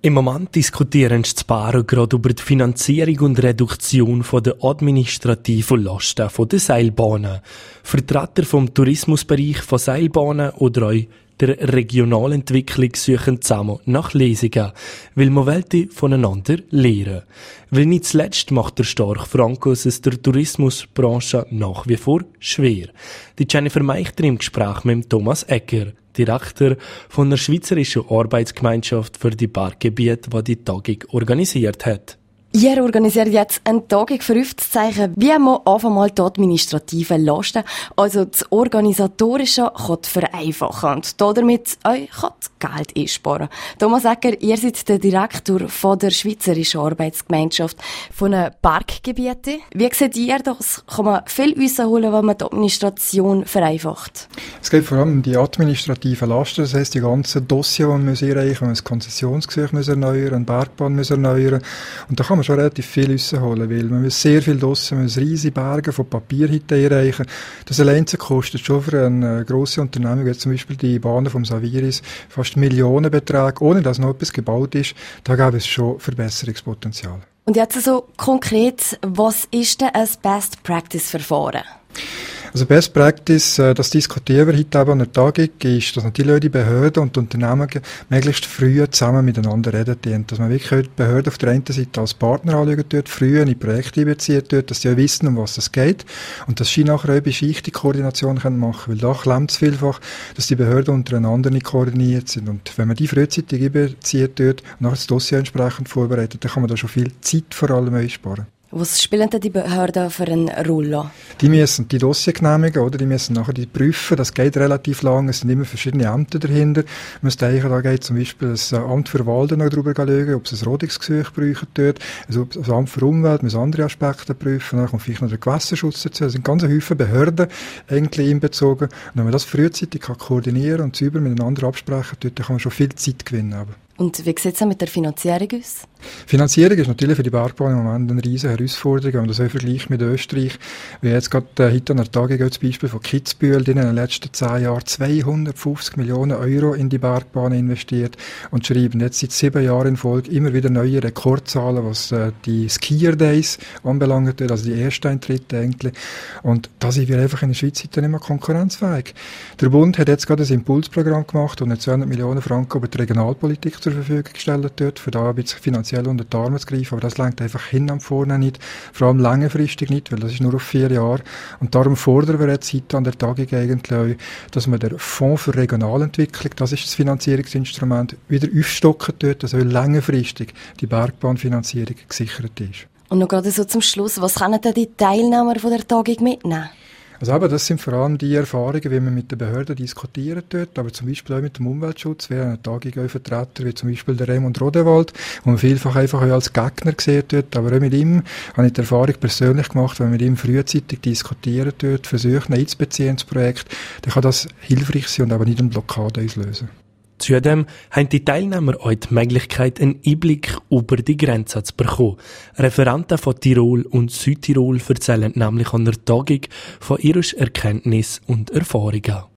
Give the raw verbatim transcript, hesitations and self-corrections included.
Im Moment diskutieren die Paare gerade über die Finanzierung und Reduktion der administrativen Lasten der Seilbahnen. Vertreter vom Tourismusbereich von Seilbahnen oder auch der Regionalentwicklung suchen zusammen nach Lesungen, weil man wollte voneinander lernen. Weil nicht zuletzt macht der starke Frankos es der Tourismusbranche nach wie vor schwer. Die Jennifer Meichter im Gespräch mit Thomas Egger, Direktor von der Schweizerischen Arbeitsgemeinschaft für die Berggebiete, die die Tagung organisiert hat. Ihr organisiert jetzt eine Tagung für aufzuzeigen, wie man einfach mal die administrativen Lasten, also das Organisatorische, kann vereinfachen und damit euch Geld einsparen. Thomas Egger, ihr seid der Direktor von der Schweizerischen Arbeitsgemeinschaft von den Berggebieten. Wie seht ihr das? Kann man viel rausholen, wenn man die Administration vereinfacht? Es geht vor allem um die administrativen Lasten, das heisst die ganzen Dossiers, die man einreichen muss, man muss ein Konzessionsgesuch erneuern, eine Bergbahn erneuern, und da kann man schon relativ viel rausholen, weil man muss sehr viel Dossiers, man muss riesige Berge von Papier einreichen. Das allein kostet schon für eine grosse Unternehmung, wie zum Beispiel die Bahnen vom Saviris, fast Millionenbeträge, ohne dass noch etwas gebaut ist. Da gäbe es schon Verbesserungspotenzial. Und jetzt so konkret, was ist denn ein Best-Practice-Verfahren? Also Best Practice, äh, das diskutieren wir heute eben an der Tagung, ist, dass natürlich auch die Behörden und die Unternehmen möglichst früh zusammen miteinander reden. Dass man wirklich die Behörden auf der einen Seite als Partner anschauen tut, früh in die Projekte einbeziehen tut, dass sie auch wissen, um was es geht. Und dass sie nachher auch bei Schicht Koordination machen können, weil da klemmt es vielfach, dass die Behörden untereinander nicht koordiniert sind. Und wenn man die frühzeitig einbeziehen tut und nachher das Dossier entsprechend vorbereitet, dann kann man da schon viel Zeit vor allem einsparen. Was spielen denn die Behörden für eine Rolle? Die müssen die Dossier genehmigen, oder? Die müssen nachher die prüfen. Das geht relativ lang. Es sind immer verschiedene Ämter dahinter. Man muss denken, da geht zum Beispiel das Amt für Wald noch drüber schauen, ob es ein Rodungsgesuch brauchen tut. Also das Amt für Umwelt muss andere Aspekte prüfen. Dann kommt vielleicht noch der Gewässerschutz dazu. Es sind ganz viele Behörden eigentlich einbezogen. Und wenn man das frühzeitig kann koordinieren und sauber miteinander absprechen tut, dann kann man schon viel Zeit gewinnen. Aber. Und wie sieht es mit der Finanzierung aus? Finanzierung ist natürlich für die Bergbahn im Moment eine riesige Herausforderung, wenn man das auch vergleicht mit Österreich. Wie jetzt gerade äh, heute an der Tagung das Beispiel von Kitzbühel, die in den letzten zehn Jahren zweihundertfünfzig Millionen Euro in die Bergbahn investiert und schreiben jetzt seit sieben Jahren in Folge immer wieder neue Rekordzahlen, was äh, die Skier Days anbelangt, also die Ersteintritte eigentlich. Und da sind wir einfach in der Schweiz heute nicht mehr konkurrenzfähig. Der Bund hat jetzt gerade ein Impulsprogramm gemacht und zweihundert Millionen Franken über die Regionalpolitik zur Verfügung gestellt dort, für da ein bisschen finanziell unter die Arme zu greifen, aber das lenkt einfach hin am vorne nicht, vor allem längerfristig nicht, weil das ist nur auf vier Jahre, und darum fordern wir jetzt heute an der Tagung eigentlich auch, dass man den Fonds für Regionalentwicklung, das ist das Finanzierungsinstrument, wieder aufstocken tut, dass auch längerfristig die Bergbahnfinanzierung gesichert ist. Und noch gerade so zum Schluss, was können denn die Teilnehmer von der Tagung mitnehmen? Also eben, das sind vor allem die Erfahrungen, wie man mit den Behörden diskutieren tut, aber zum Beispiel auch mit dem Umweltschutz. Wir haben eine Tagung auch Vertreter, wie zum Beispiel der Raymond Rodewald, wo man vielfach einfach auch als Gegner gesehen wird, aber auch mit ihm habe ich die Erfahrung persönlich gemacht, wenn man mit ihm frühzeitig diskutieren tut, versucht, ihn einzubeziehen ins Projekt, dann kann das hilfreich sein und aber nicht eine Blockade auslösen. Zudem haben die Teilnehmer auch die Möglichkeit, einen Einblick über die Grenzen zu bekommen. Referenten von Tirol und Südtirol erzählen nämlich an der Tagung von ihren Erkenntnissen und Erfahrungen.